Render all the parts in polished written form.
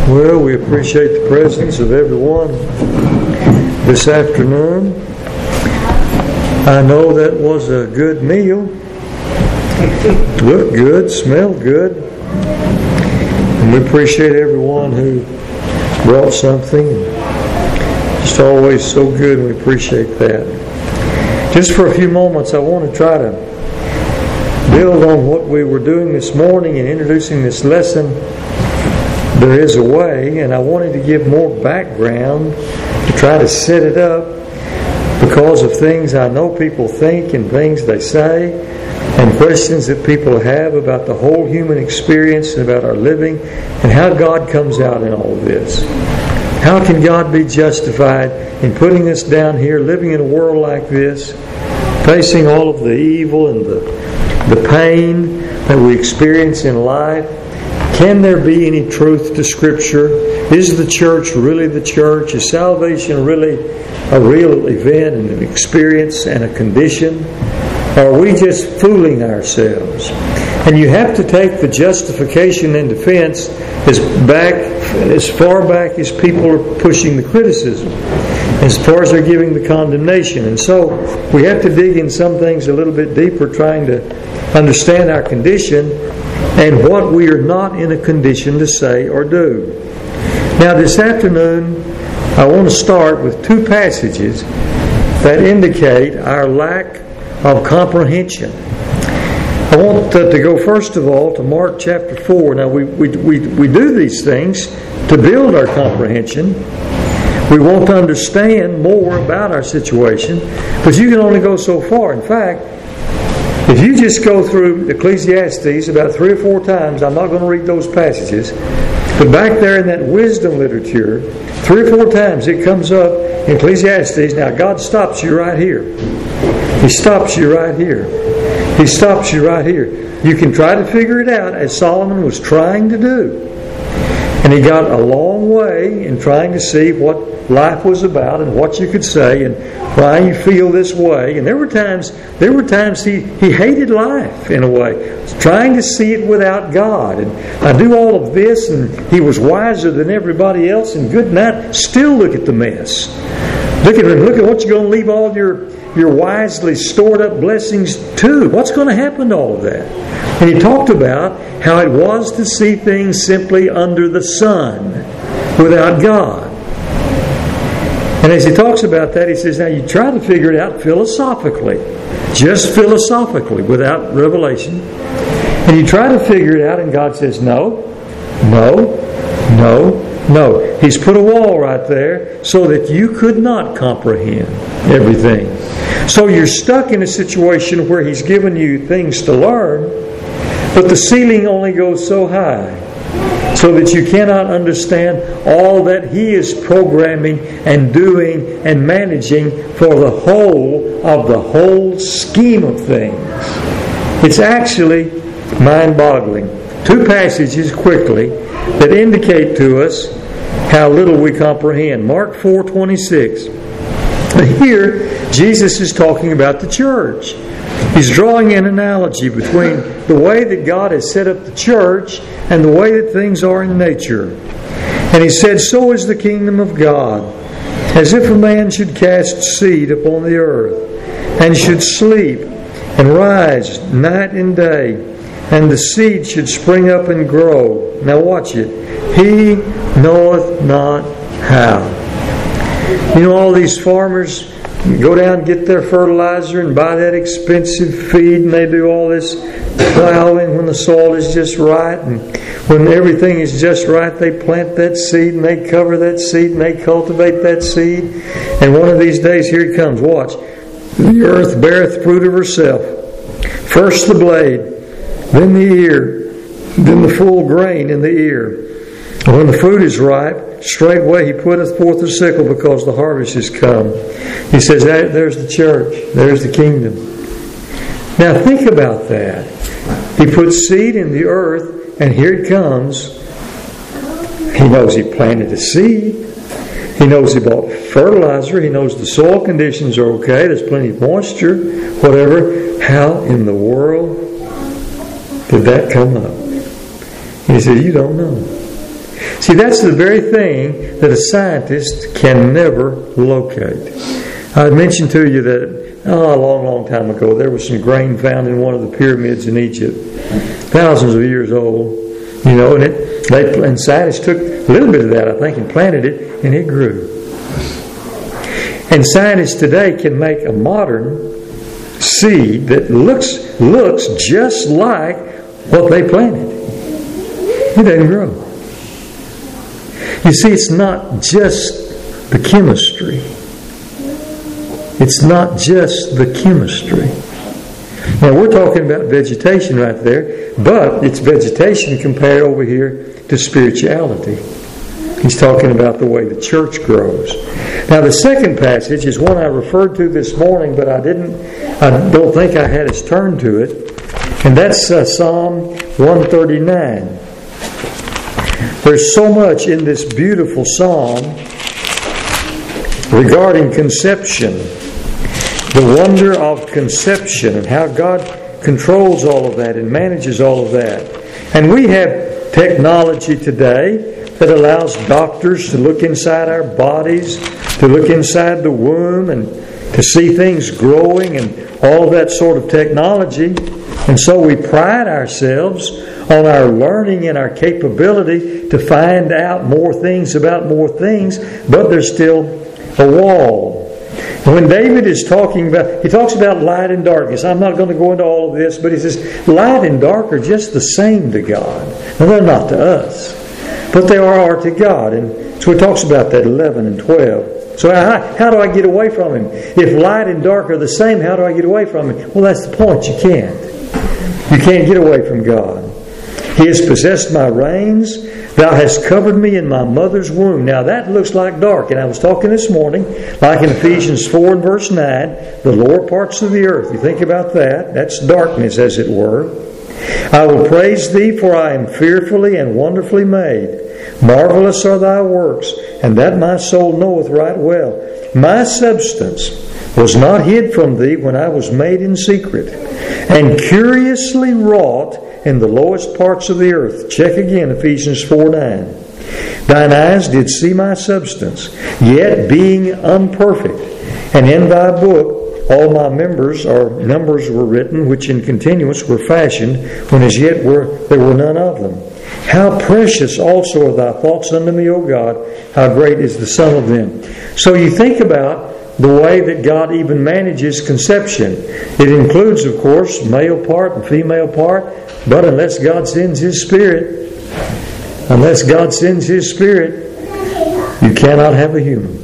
Well, we appreciate the presence of everyone this afternoon. I know that was a good meal. Looked good, smelled good. And we appreciate everyone who brought something. It's always so good, and we appreciate that. Just for a few moments, I want to try to build on what we were doing this morning in introducing this lesson. There is a way, and I wanted to give more background to try to set it up because of things I know people think and things they say and questions that people have about the whole human experience and about our living and how God comes out in all of this. How can God be justified in putting us down here, living in a world like this, facing all of the evil and the pain that we experience in life? Can there be any truth to Scripture? Is the church really the church? Is salvation really a real event and an experience and a condition? Or are we just fooling ourselves? And you have to take the justification and defense as far back as people are pushing the criticism, as far as they're giving the condemnation. And so we have to dig in some things a little bit deeper, trying to understand our condition and what we are not in a condition to say or do. Now this afternoon, I want to start with two passages that indicate our lack of comprehension. I want to go first of all to Mark chapter 4. Now we do these things to build our comprehension. We want to understand more about our situation, but you can only go so far. In fact, if you just go through Ecclesiastes about 3 or 4 times, I'm not going to read those passages, but back there in that wisdom literature, 3 or 4 times it comes up in Ecclesiastes. Now God stops you right here. He stops you right here. He stops you right here. You can try to figure it out as Solomon was trying to do. And he got a long way in trying to see what life was about and what you could say and why you feel this way. And there were times he hated life in a way, trying to see it without God. And I do all of this, and he was wiser than everybody else. And good night. Still look at the mess. Look at what you're going to leave all your wisely stored up blessings to. What's going to happen to all of that? And he talked about how it was to see things simply under the sun without God. And as he talks about that, he says, now you try to figure it out philosophically, just philosophically, without revelation. And you try to figure it out, and God says, no. He's put a wall right there so that you could not comprehend everything. So you're stuck in a situation where He's given you things to learn, but the ceiling only goes so high so that you cannot understand all that He is programming and doing and managing for the whole scheme of things. It's actually mind-boggling. 2 passages quickly that indicate to us how little we comprehend. Mark 4:26. Here, Jesus is talking about the church. He's drawing an analogy between the way that God has set up the church and the way that things are in nature. And He said, so is the kingdom of God, as if a man should cast seed upon the earth, and should sleep and rise night and day, and the seed should spring up and grow. Now watch it. He knoweth not how. You know, all these farmers go down and get their fertilizer and buy that expensive feed, and they do all this plowing when the soil is just right, and when everything is just right, they plant that seed and they cover that seed and they cultivate that seed. And one of these days, here it comes. Watch. The earth beareth fruit of herself. First the blade, then the ear, then the full grain in the ear. And when the fruit is ripe, straightway He putteth forth the sickle, because the harvest is come. He says, there's the church. There's the kingdom. Now think about that. He puts seed in the earth, and here it comes. He knows He planted the seed. He knows He bought fertilizer. He knows the soil conditions are okay. There's plenty of moisture, whatever. How in the world did that come up? He said, you don't know. See, that's the very thing that a scientist can never locate. I mentioned to you that a long time ago there was some grain found in one of the pyramids in Egypt, thousands of years old. And scientists took a little bit of that, I think, and planted it, and it grew. And scientists today can make a modern seed that looks just like what they planted. It doesn't grow. You see, it's not just the chemistry. It's not just the chemistry. Now, we're talking about vegetation right there, but it's vegetation compared over here to spirituality. He's talking about the way the church grows. Now, the second passage is one I referred to this morning, but I don't think I had us turn to it. And that's Psalm 139. There's so much in this beautiful psalm regarding conception, the wonder of conception, and how God controls all of that and manages all of that. And we have technology today that allows doctors to look inside our bodies, to look inside the womb, and to see things growing and all that sort of technology. And so we pride ourselves on our learning and our capability to find out more things about more things, but there's still a wall. When David is talking about, he talks about light and darkness. I'm not going to go into all of this, but he says light and dark are just the same to God. Now, they're not to us, but they are to God. And so he talks about that 11 and 12. So how do I get away from him? If light and dark are the same, how do I get away from him? Well, that's the point. You can't. You can't get away from God. He has possessed my reins. Thou hast covered me in my mother's womb. Now that looks like dark. And I was talking this morning, like in Ephesians 4 and verse 9, the lower parts of the earth. You think about that. That's darkness, as it were. I will praise thee, for I am fearfully and wonderfully made. Marvelous are thy works, and that my soul knoweth right well. My substance was not hid from thee when I was made in secret, and curiously wrought in the lowest parts of the earth. Check again, Ephesians 4:9. Thine eyes did see my substance, yet being unperfect, and in thy book all my numbers were written, which in continuance were fashioned, when as yet there were none of them. How precious also are thy thoughts unto me, O God, how great is the sum of them. So you think about the way that God even manages conception. It includes, of course, male part and female part, but unless God sends His Spirit, you cannot have a human.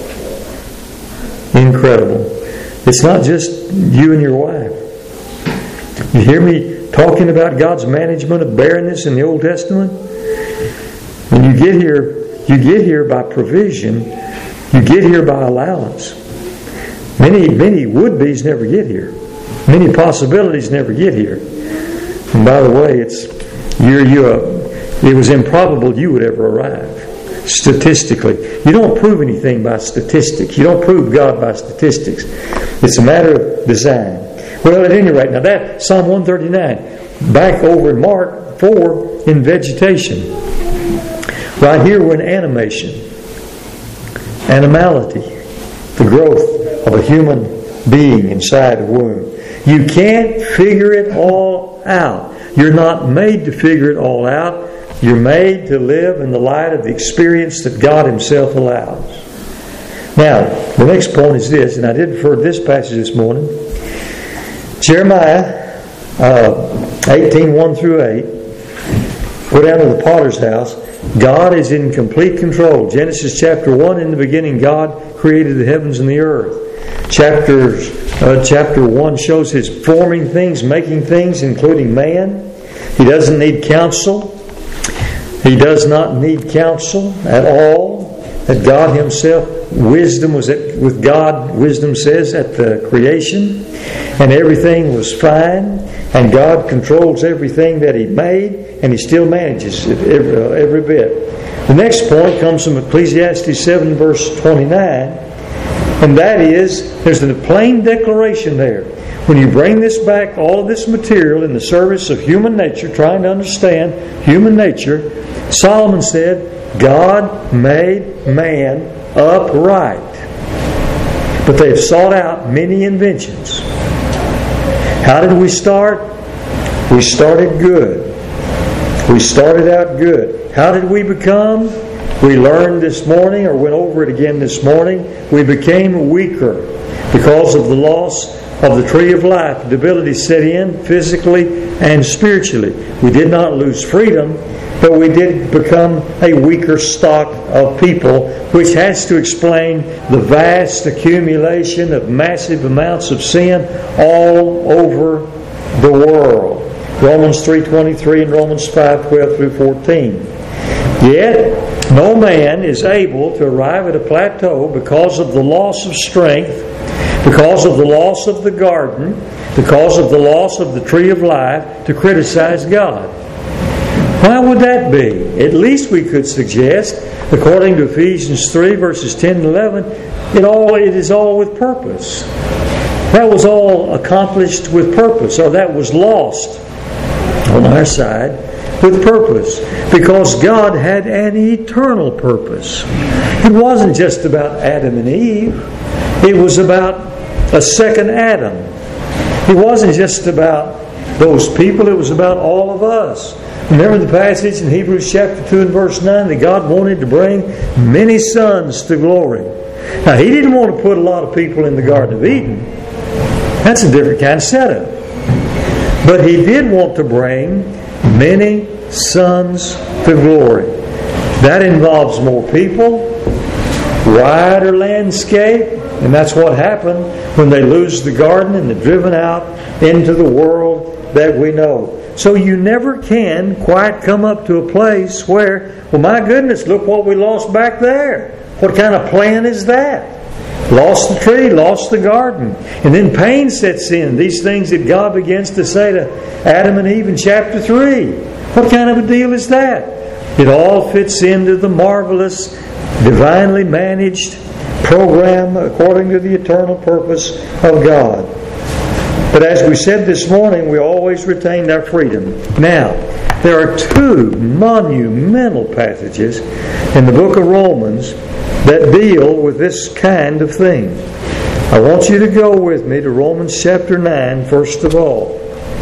Incredible. It's not just you and your wife. You hear me talking about God's management of barrenness in the Old Testament? When you get here by provision. You get here by allowance. Many would-bes never get here. Many possibilities never get here. And by the way, it was improbable you would ever arrive. Statistically. You don't prove anything by statistics. You don't prove God by statistics. It's a matter of design. Well, at any rate, now that Psalm 139, back over in Mark 4 in vegetation. Right here we're in animation. Animality. The growth of a human being inside a womb. You can't figure it all out. You're not made to figure it all out. You're made to live in the light of the experience that God Himself allows. Now, the next point is this, and I did refer to this passage this morning. Jeremiah 18:1 through 8. Go down to the potter's house. God is in complete control. Genesis chapter 1, in the beginning God created the heavens and the earth. Chapter 1 shows His forming things, making things, including man. He doesn't need counsel. He does not need counsel at all. That God Himself, wisdom was with God, wisdom says, at the creation. And everything was fine. And God controls everything that He made. And He still manages it every bit. The next point comes from Ecclesiastes 7 verse 29. And that is, there's a plain declaration there. When you bring this back, all of this material in the service of human nature, trying to understand human nature, Solomon said, God made man upright. But they have sought out many inventions. How did we start? We started good. We started out good. How did we become? We learned this morning, or went over it again this morning, we became weaker because of the loss of the tree of life. Debility set in physically and spiritually. We did not lose freedom, but we did become a weaker stock of people, which has to explain the vast accumulation of massive amounts of sin all over the world. Romans 3:23 and Romans 5:12 through 14. Yet, no man is able to arrive at a plateau because of the loss of strength, because of the loss of the garden, because of the loss of the tree of life, to criticize God. Why would that be? At least we could suggest, according to Ephesians 3 verses 10 and 11, it is all with purpose. That was all accomplished with purpose, or that was lost on our side with purpose, because God had an eternal purpose. It wasn't just about Adam and Eve. It was about a second Adam. It wasn't just about those people. It was about all of us. Remember the passage in Hebrews chapter 2 and verse 9 that God wanted to bring many sons to glory. Now, He didn't want to put a lot of people in the Garden of Eden. That's a different kind of setup. But He did want to bring many sons to glory. That involves more people, wider landscape, and that's what happened when they lose the garden and they're driven out into the world that we know. So you never can quite come up to a place where, well, my goodness, look what we lost back there. What kind of plan is that? Lost the tree, lost the garden. And then pain sets in. These things that God begins to say to Adam and Eve in chapter 3. What kind of a deal is that? It all fits into the marvelous, divinely managed program according to the eternal purpose of God. But as we said this morning, we always retained our freedom. Now, there are two monumental passages in the book of Romans that deal with this kind of thing. I want you to go with me to Romans chapter 9, first of all.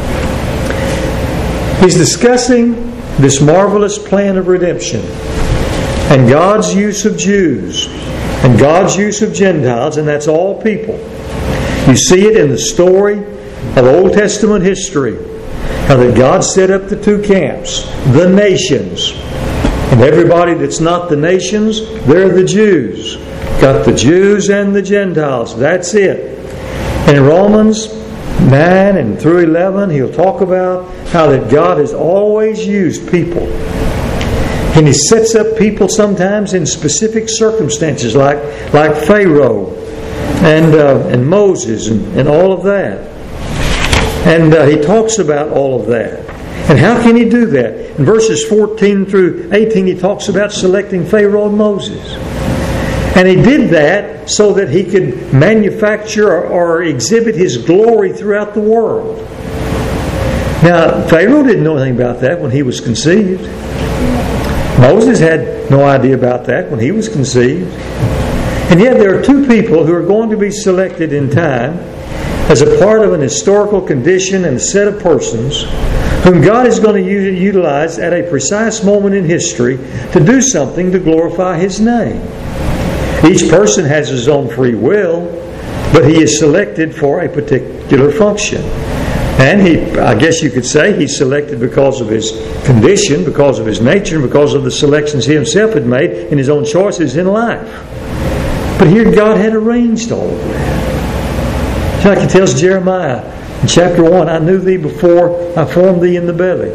He's discussing this marvelous plan of redemption and God's use of Jews and God's use of Gentiles, and that's all people. You see it in the story of Old Testament history, how that God set up the two camps, the nations. And everybody that's not the nations, they're the Jews. Got the Jews and the Gentiles. That's it. And in Romans 9 and through 11, he'll talk about how that God has always used people. And He sets up people sometimes in specific circumstances, like Pharaoh and Moses and all of that. And He talks about all of that. And how can He do that? In verses 14 through 18, He talks about selecting Pharaoh and Moses. And He did that so that He could manufacture or exhibit His glory throughout the world. Now, Pharaoh didn't know anything about that when he was conceived. Moses had no idea about that when he was conceived. And yet there are two people who are going to be selected in time as a part of an historical condition and a set of persons whom God is going to utilize at a precise moment in history to do something to glorify His name. Each person has his own free will, but he is selected for a particular function. And I guess you could say he's selected because of his condition, because of his nature, and because of the selections he himself had made in his own choices in life. But here God had arranged all of that. It's like He tells Jeremiah in chapter 1, I knew thee before I formed thee in the belly.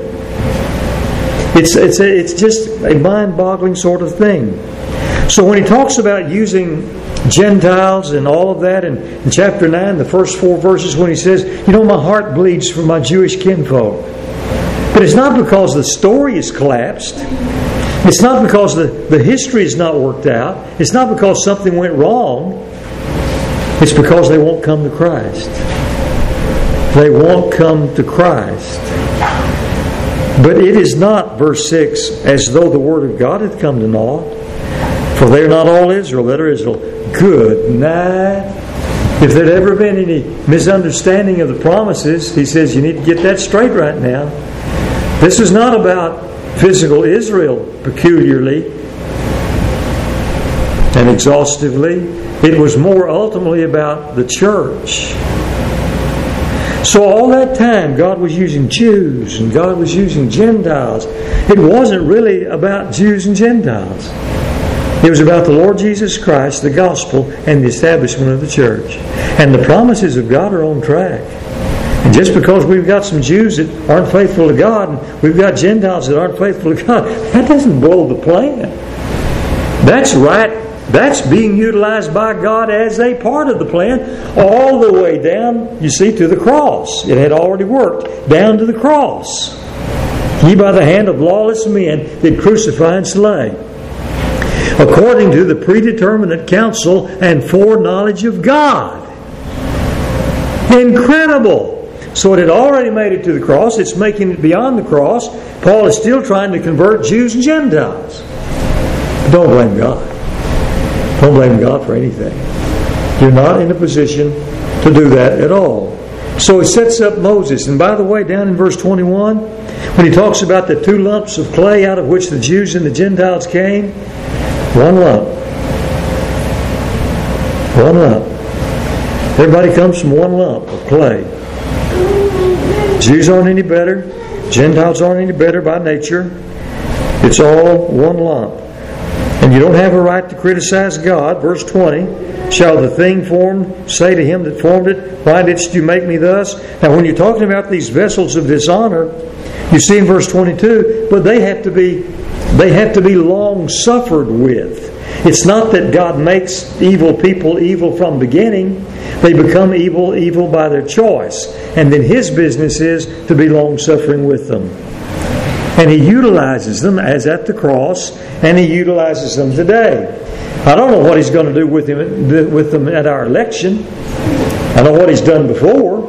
It's just a mind-boggling sort of thing. So when He talks about using Gentiles and all of that in chapter 9, the first 4 verses, when He says, my heart bleeds for my Jewish kinfolk. But it's not because the story is collapsed. It's not because the history is not worked out. It's not because something went wrong. It's because they won't come to Christ. They won't come to Christ. But it is not, verse 6, as though the word of God had come to naught. For they are not all Israel that are Israel. Good night. If there'd ever been any misunderstanding of the promises, he says you need to get that straight right now. This is not about physical Israel peculiarly and exhaustively. It was more ultimately about the church. So all that time God was using Jews and God was using Gentiles. It wasn't really about Jews and Gentiles. It was about the Lord Jesus Christ, the gospel, and the establishment of the church. And the promises of God are on track. And just because we've got some Jews that aren't faithful to God, and we've got Gentiles that aren't faithful to God, that doesn't blow the plan. That's right. That's being utilized by God as a part of the plan, all the way down, you see, to the cross. It had already worked. Down to the cross. Ye by the hand of lawless men did crucify and slay, according to the predeterminate counsel and foreknowledge of God. Incredible! So it had already made it to the cross. It's making it beyond the cross. Paul is still trying to convert Jews and Gentiles. But don't blame God. Don't blame God for anything. You're not in a position to do that at all. So he sets up Moses. And by the way, down in verse 21, when he talks about the two lumps of clay out of which the Jews and the Gentiles came, one lump. One lump. Everybody comes from one lump of clay. Jews aren't any better. Gentiles aren't any better by nature. It's all one lump. And you don't have a right to criticize God. Verse 20, shall the thing formed say to him that formed it, why didst you make me thus? Now when you're talking about these vessels of dishonor, you see in verse 22, but they have to be long suffered with. It's not that God makes evil people evil from beginning. They become evil by their choice. And then His business is to be long suffering with them. And He utilizes them as at the cross, and He utilizes them today. I don't know what He's going to do with them at our election. I know what He's done before.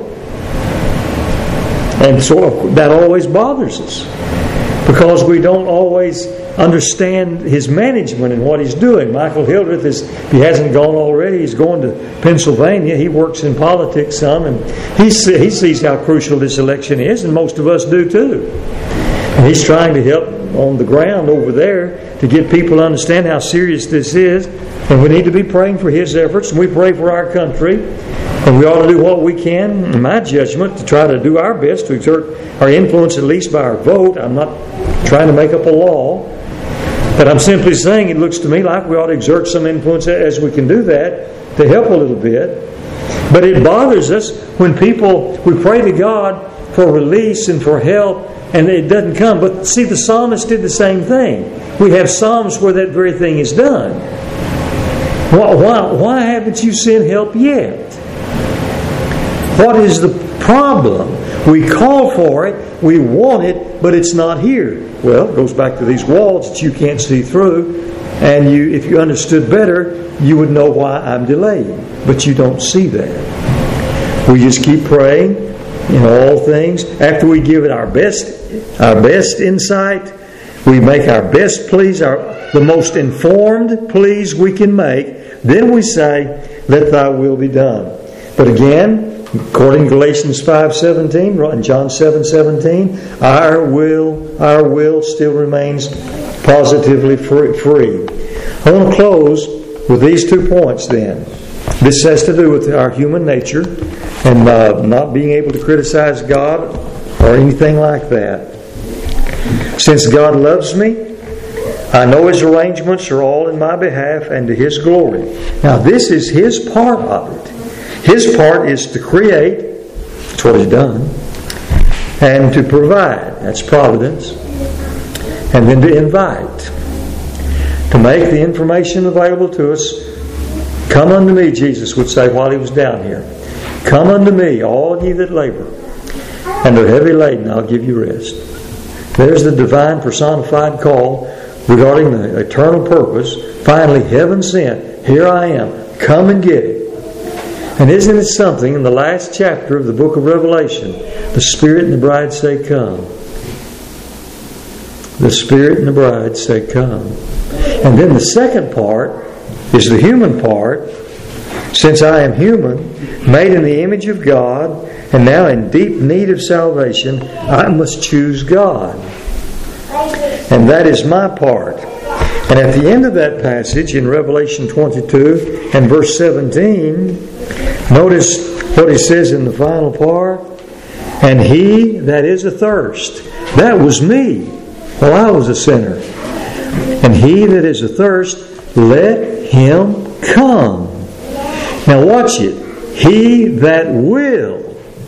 And so that always bothers us, because we don't always understand His management and what He's doing. Michael Hildreth, if he hasn't gone already, he's going to Pennsylvania. He works in politics some, and he sees how crucial this election is, and most of us do too. And he's trying to help on the ground over there to get people to understand how serious this is. And we need to be praying for his efforts. And we pray for our country. And we ought to do what we can, in my judgment, to try to do our best to exert our influence, at least by our vote. I'm not trying to make up a law. But I'm simply saying it looks to me like we ought to exert some influence as we can do that to help a little bit. But it bothers us when we pray to God for release and for help, and it doesn't come. But see, the psalmist did the same thing. We have psalms where that very thing is done. Why haven't you sent help yet? What is the problem? We call for it, we want it, but it's not here. Well, it goes back to these walls that you can't see through. And if you understood better, you would know why I'm delaying. But you don't see that. We just keep praying in all things. After we give it our best insight, we make our best pleas, the most informed pleas we can make. Then we say, let thy will be done. But again, according to Galatians 5:17 and John 7:17, our will still remains positively free. I want to close with these 2 points then. This has to do with our human nature and not being able to criticize God or anything like that. Since God loves me, I know His arrangements are all in my behalf and to His glory. Now this is His part of it. His part is to create, that's what He's done, and to provide, that's providence, and then to invite, to make the information available to us. Come unto me, Jesus would say while He was down here. Come unto me, all ye that labor and are heavy laden, I'll give you rest. There's the divine personified call regarding the eternal purpose. Finally, heaven sent, here I am, come and get it. And isn't it something, in the last chapter of the book of Revelation, the Spirit and the bride say, come. The Spirit and the bride say, come. And then the second part is the human part. Since I am human, made in the image of God, and now in deep need of salvation, I must choose God. And that is my part. And at the end of that passage in Revelation 22 and verse 17, notice what he says in the final part. And he that is athirst, that was me while I was a sinner. And he that is athirst, let him come. Now watch it. He that will.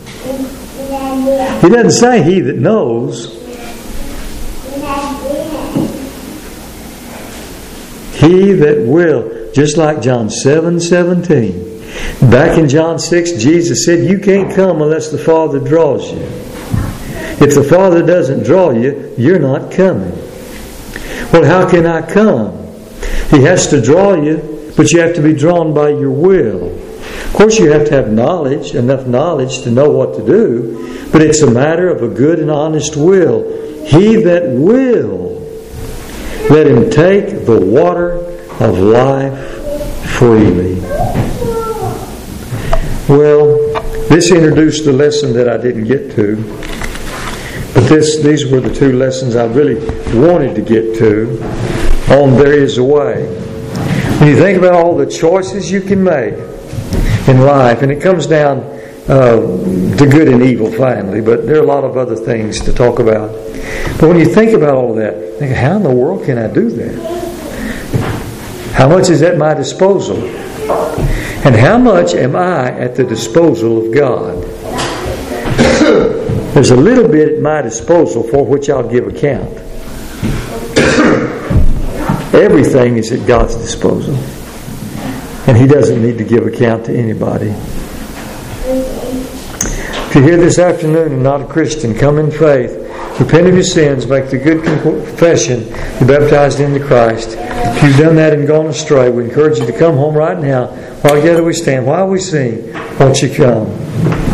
He doesn't say he that knows. He that will. Just like John 7:17. Back in John 6, Jesus said, you can't come unless the Father draws you. If the Father doesn't draw you, you're not coming. Well, how can I come? He has to draw you, but you have to be drawn by your will. Of course, you have to have knowledge, enough knowledge to know what to do, but it's a matter of a good and honest will. He that will, let him take the water of life freely. Well, this introduced the lesson that I didn't get to, but these were the two lessons I really wanted to get to on There Is a Way. When you think about all the choices you can make in life, and it comes down to good and evil finally, but there are a lot of other things to talk about. But when you think about all of that, think, how in the world can I do that? How much is at my disposal? And how much am I at the disposal of God? There's a little bit at my disposal for which I'll give account. Everything is at God's disposal. And He doesn't need to give account to anybody. If you're here this afternoon and not a Christian, come in faith, repent of your sins, make the good confession, be baptized into Christ. If you've done that and gone astray, we encourage you to come home right now. While together we stand, while we sing, won't you come?